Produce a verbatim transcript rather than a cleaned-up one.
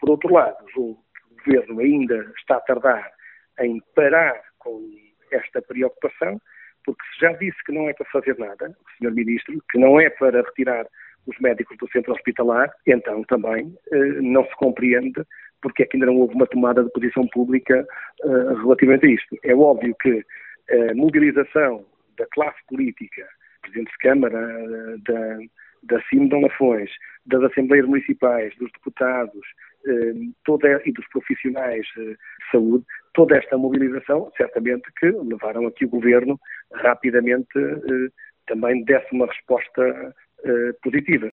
por outro lado, julgo que o Governo ainda está a tardar em parar com esta preocupação, porque se já disse que não é para fazer nada, o senhor Ministro, que não é para retirar os médicos do centro hospitalar, então também eh, não se compreende porque é que ainda não houve uma tomada de posição pública eh, relativamente a isto. É óbvio que a mobilização da classe política, Presidente de Câmara, da, da C I M de Lafões, das Assembleias Municipais, dos deputados eh, toda, e dos profissionais eh, de saúde, toda esta mobilização, certamente que levaram a que o Governo rapidamente eh, também desse uma resposta eh, positiva.